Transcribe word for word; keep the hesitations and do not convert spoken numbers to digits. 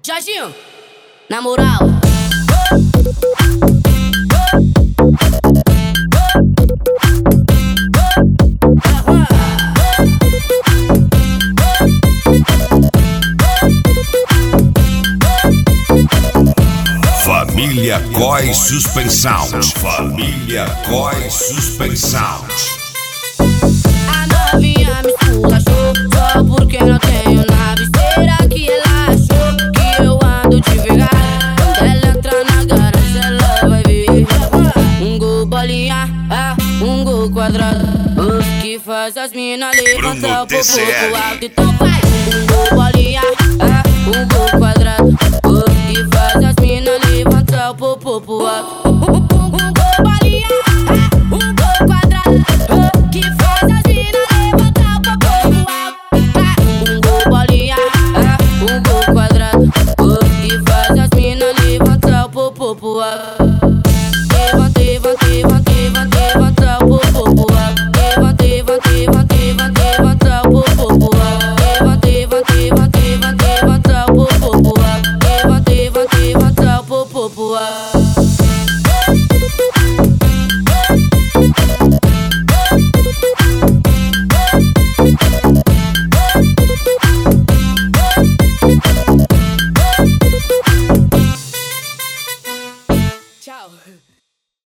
Jorginho, na moral. Família Coy Suspensão. Família Coy Suspensão. A novinha me esculachou só porque não tenho nave. Será que ela achou que eu ando devagar? Quando ela entrar na garagem ela vai ver um gol bolinha, ah, um gol quadrado, que faz as mina levantar o popo pro alto. Então vai!